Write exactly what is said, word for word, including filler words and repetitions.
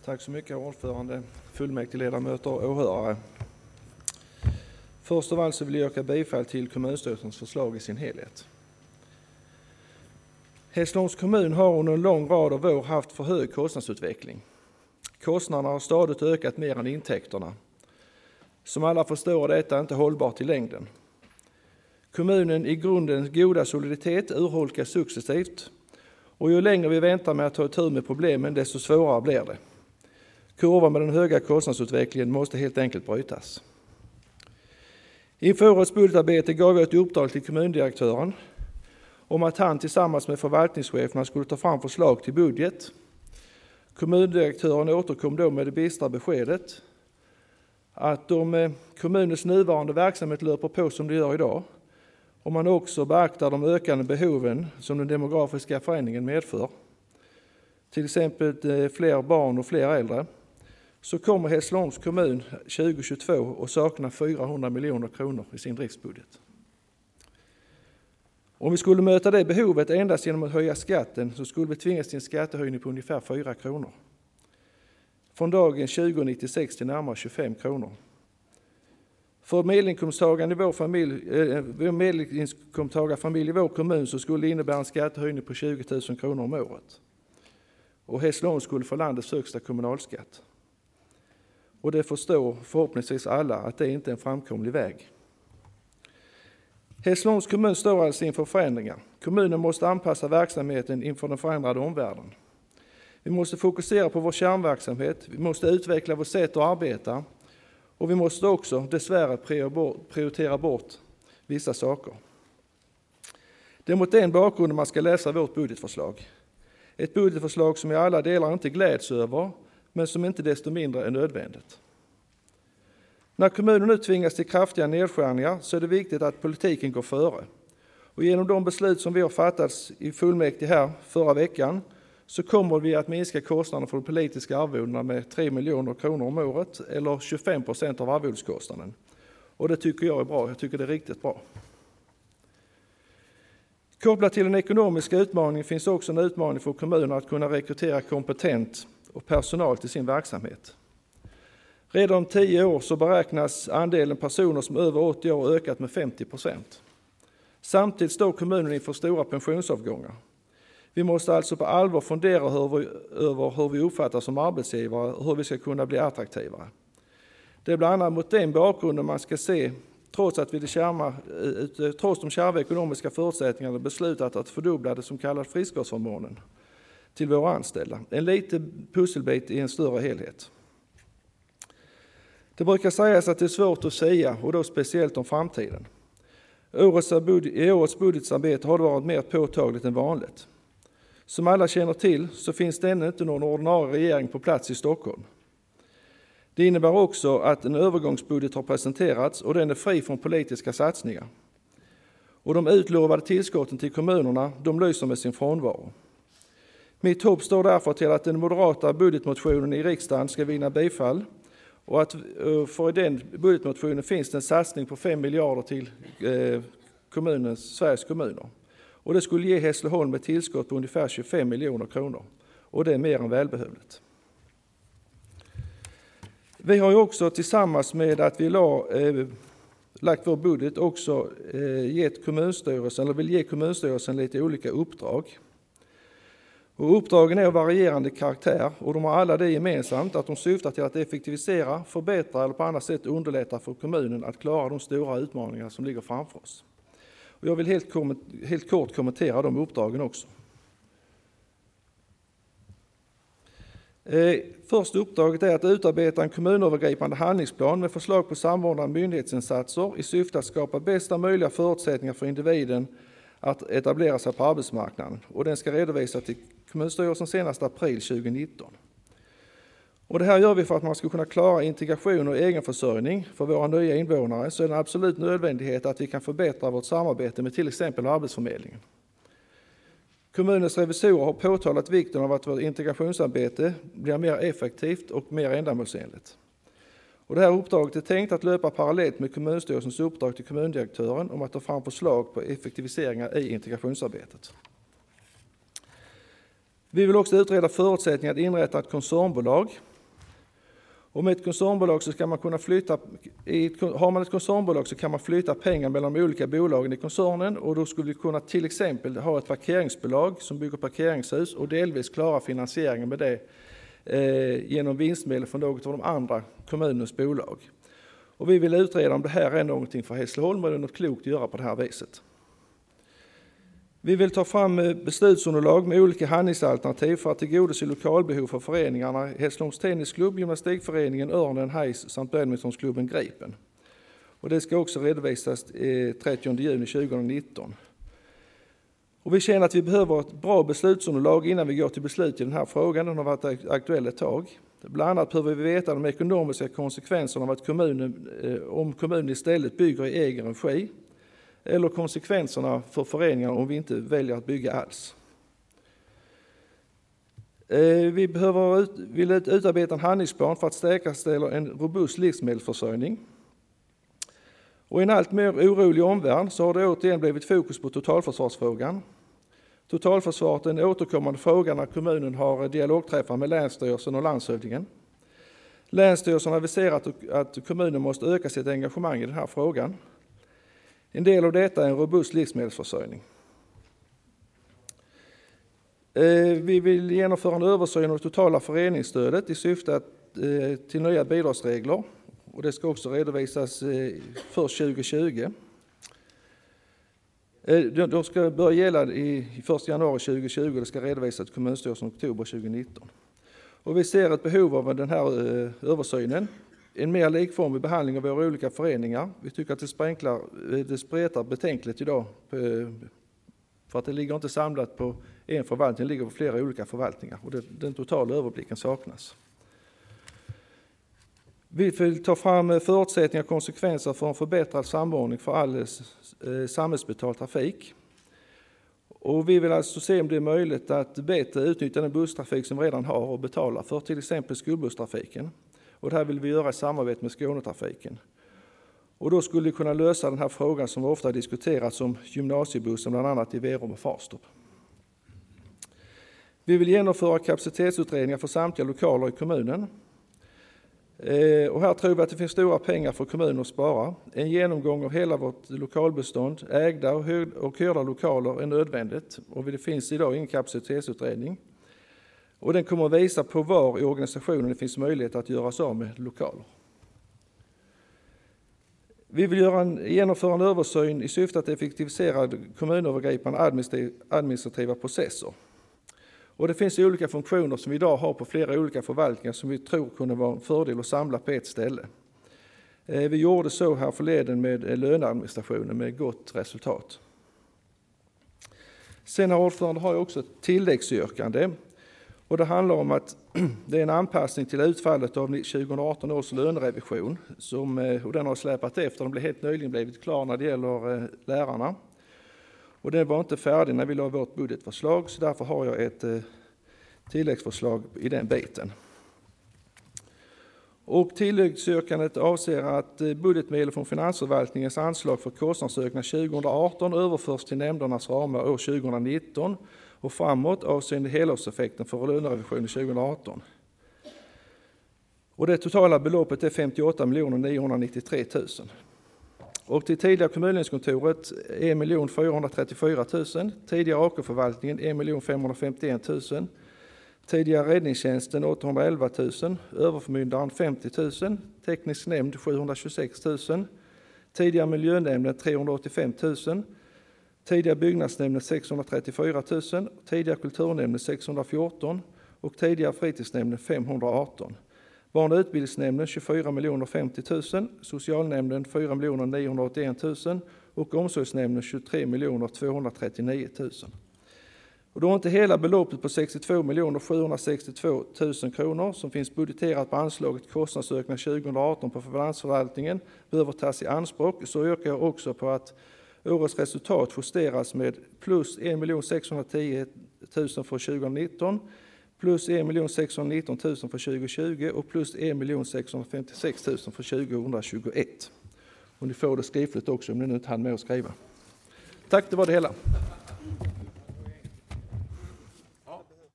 Tack så mycket ordförande, fullmäktigeledamöter och åhörare. Först av allt så vill jag yrka bifall till kommunstyrelsens förslag i sin helhet. Hässleholms kommun har under en lång rad av år haft för hög kostnadsutveckling. Kostnaderna har stadigt ökat mer än intäkterna. Som alla förstår är detta inte hållbart i längden. Kommunen i grunden goda soliditet urholkas successivt och ju längre vi väntar med att ta tur med problemen desto svårare blir det. Kurvan med den höga kostnadsutvecklingen måste helt enkelt brytas. Inför årets budgetarbete gav jag ett uppdrag till kommundirektören om att han tillsammans med förvaltningscheferna skulle ta fram förslag till budget. Kommundirektören återkom då med det bistra beskedet att om kommunens nuvarande verksamhet löper på som det gör idag, om man också beaktar de ökande behoven som den demografiska förändringen medför, till exempel fler barn och fler äldre, så kommer Hässleholms kommun tjugohundratjugotvå att sakna fyrahundra miljoner kronor i sin driftsbudget. Om vi skulle möta det behovet endast genom att höja skatten så skulle vi tvingas till en skattehöjning på ungefär fyra kronor. Från dagens tjugo nittiosex till närmare tjugofem kronor. För medelinkomsttagaren i vår familj, eh, medelinkomsttagarfamilj i vår kommun så skulle det innebära en skattehöjning på tjugo tusen kronor om året. Och Hässleholm skulle få landets högsta kommunalskatt. Och det förstår förhoppningsvis alla att det inte är en framkomlig väg. Hässleholms kommun står alltså inför förändringar. Kommunen måste anpassa verksamheten inför den förändrade omvärlden. Vi måste fokusera på vår kärnverksamhet, vi måste utveckla vårt sätt att arbeta och vi måste också dessvärre prioritera bort vissa saker. Det är mot den bakgrunden man ska läsa vårt budgetförslag. Ett budgetförslag som i alla delar inte gläds över, men som inte desto mindre är nödvändigt. När kommunen nu tvingas till kraftiga nedskärningar så är det viktigt att politiken går före. Och genom de beslut som vi har fattat i fullmäktige här förra veckan så kommer vi att minska kostnaderna för de politiska arvodena med tre miljoner kronor om året eller tjugofem procent av arvodeskostnaden. Och det tycker jag är bra, jag tycker det är riktigt bra. Kopplat till den ekonomiska utmaningen finns också en utmaning för kommunerna att kunna rekrytera kompetent och personal till sin verksamhet. Redan om tio år så beräknas andelen personer som är över åttio år ökat med femtio procent. Samtidigt står kommunen inför stora pensionsavgångar. Vi måste alltså på allvar fundera över hur vi uppfattas som arbetsgivare och hur vi ska kunna bli attraktivare. Det är bland annat mot den bakgrunden man ska se, trots att vi det kärma, trots de kärva ekonomiska förutsättningarna beslutat att fördubbla det som kallas friskvårdsförmånen till våra anställda. En liten pusselbit i en större helhet. Det brukar sägas att det är svårt att säga och då speciellt om framtiden. I årets budgetarbete har det varit mer påtagligt än vanligt. Som alla känner till så finns det ännu inte någon ordinarie regering på plats i Stockholm. Det innebär också att en övergångsbudget har presenterats och den är fri från politiska satsningar. Och de utlovade tillskotten till kommunerna, de lyser med sin frånvaro. Mitt hopp står därför till att den moderata budgetmotionen i riksdagen ska vinna bifall och att för i den budgetmotionen finns det en satsning på fem miljarder till kommunens, Sveriges kommuner. Och det skulle ge Hässleholm ett tillskott på ungefär tjugofem miljoner kronor. Och det är mer än välbehövligt. Vi har ju också tillsammans med att vi la, eh, lagt vår budget också eh, gett kommunstyrelsen, eller vill ge kommunstyrelsen lite olika uppdrag. Och uppdragen är av varierande karaktär och de har alla det gemensamt att de syftar till att effektivisera, förbättra eller på annat sätt underlätta för kommunen att klara de stora utmaningar som ligger framför oss. Och jag vill helt, helt kort kommentera de uppdragen också. Eh, första uppdraget är att utarbeta en kommunövergripande handlingsplan med förslag på samordnade myndighetsinsatser i syfte att skapa bästa möjliga förutsättningar för individen att etablera sig på arbetsmarknaden. Och den ska redovisas till kommunstyrelsen senast april tjugonitton. Och det här gör vi för att man ska kunna klara integration och egenförsörjning för våra nya invånare, så är det en absolut nödvändighet att vi kan förbättra vårt samarbete med till exempel Arbetsförmedlingen. Kommunens revisorer har påtalat vikten av att vårt integrationsarbete blir mer effektivt och mer ändamålsenligt. Och det här uppdraget är tänkt att löpa parallellt med kommunstyrelsens uppdrag till kommundirektören om att ta fram förslag på effektiviseringar i integrationsarbetet. Vi vill också utreda förutsättningar att inrätta ett koncernbolag Och med ett koncernbolag så ska man kunna flytta, i ett, har man ett koncernbolag så kan man flytta pengar mellan de olika bolagen i koncernen, och då skulle vi kunna till exempel ha ett parkeringsbolag som bygger parkeringshus och delvis klara finansieringen med det eh, genom vinstmedel från något av de andra kommunens bolag. Och vi vill utreda om det här är någonting för Hässleholm och det är något klokt att göra på det här viset. Vi vill ta fram beslutsunderlag med olika handlingsalternativ för att tillgodose lokalbehov för föreningarna Hässleholms Tennisklubb, Gymnastikföreningen Örnen, Hejs samt badmintonklubben Gripen. Och det ska också redovisas trettionde juni tjugonitton. Och vi känner att vi behöver ett bra beslutsunderlag innan vi går till beslut i den här frågan. Den har varit aktuell ett tag. Bland annat behöver vi veta de ekonomiska konsekvenserna av att kommunen, om kommunen istället bygger i egen regi, eller konsekvenserna för föreningar om vi inte väljer att bygga alls. Vi behöver vill utarbeta en handlingsplan för att säkerställa en robust livsmedelsförsörjning. Och i en allt mer orolig omvärld så har det återigen blivit fokus på totalförsvarsfrågan. Totalförsvaret är en återkommande fråga när kommunen har dialogträffar med länsstyrelsen och landshövdingen. Länsstyrelsen har aviserat att kommunen måste öka sitt engagemang i den här frågan. En del av detta är en robust livsmedelsförsörjning. Vi vill genomföra en översyn av det totala föreningsstödet i syfte att, till nya bidragsregler. Och det ska också redovisas först tjugo tjugo. De ska börja gälla i första januari tjugo tjugo. Det ska redovisas till kommunstyrelsen i oktober tjugonitton. Och vi ser ett behov av den här översynen. En mer likformig behandling av våra olika föreningar. Vi tycker att det, sprenklar, det spretar betänkligt idag. För att det ligger inte samlat på en förvaltning, det ligger på flera olika förvaltningar. Och det, den totala överblicken saknas. Vi vill ta fram förutsättningar och konsekvenser för en förbättrad samordning för all samhällsbetald trafik. Och vi vill alltså se om det är möjligt att bättre utnyttja den busstrafik som vi redan har och betala för, till exempel skolbusstrafiken. Och det här vill vi göra i samarbete med Skånetrafiken. Och då skulle vi kunna lösa den här frågan som ofta diskuterats om gymnasiebussen, bland annat i Verum och Farstorp. Vi vill genomföra kapacitetsutredningar för samtliga lokaler i kommunen. Och här tror vi att det finns stora pengar för kommunen att spara. En genomgång av hela vårt lokalbestånd, ägda och hyrda lokaler, är nödvändigt. Och det finns idag ingen kapacitetsutredning. Och den kommer att visa på var i organisationen det finns möjlighet att göra sig av med lokaler. Vi vill göra en, genomföra en översyn i syfte att effektivisera kommunövergripande administrativa processer. Och det finns olika funktioner som vi idag har på flera olika förvaltningar som vi tror kunde vara en fördel att samla på ett ställe. Vi gjorde så här förleden med löneadministrationen med gott resultat. Sen har ordförande har jag också ett tilläggsyrkande. Och det handlar om att det är en anpassning till utfallet av tjugoarton års lönerevision. Som, och den har släpat efter, den blev helt nyligen blivit klar när det gäller lärarna. Och den var inte färdig när vi la vårt budgetförslag, så därför har jag ett tilläggsförslag i den biten. Och tilläggsyrkandet avser att budgetmedel från finansförvaltningens anslag för kostnadsökningar tjugoarton överförs till nämndernas ramar år tjugonitton och framåt avseende helårseffekten för lönerevisionen tjugoarton. Och det totala beloppet är femtioåtta miljoner niohundranittiotre tusen. Och till tidigare kommunledningskontoret en miljon fyrahundratrettiofyra tusen, tidigare A K-förvaltningen en miljon femhundrafemtioen tusen, tidigare räddningstjänsten åttahundraelva tusen, överförmyndaren femtio tusen, teknisk nämnd sjuhundratjugosex tusen, tidigare miljönämnden trehundraåttiofem tusen, tidigare byggnadsnämnden sexhundratrettiofyra tusen, tidigare kulturnämnden sexhundrafjorton och tidigare fritidsnämnden femhundraarton. Barn- och utbildningsnämnden tjugofyra miljoner femtio tusen, socialnämnden fyra miljoner niohundraåttioen tusen och omsorgsnämnden tjugotre miljoner tvåhundratrettionio tusen. Och då är inte hela beloppet på sextiotvå miljoner sjuhundrasextiotvå tusen kronor som finns budgeterat på anslaget kostnadsökning tjugoarton på finansförvaltningen behöver tas i anspråk, så yrkar jag också på att årets resultat justeras med plus en miljon sexhundratio tusen för tjugonitton, plus en miljon sexhundranitton tusen för tjugotjugo och plus en miljon sexhundrafemtiosex tusen för tjugohundratjugoett. Och ni får det skriftligt också om ni nu inte hann med att skriva. Tack, det var det hela.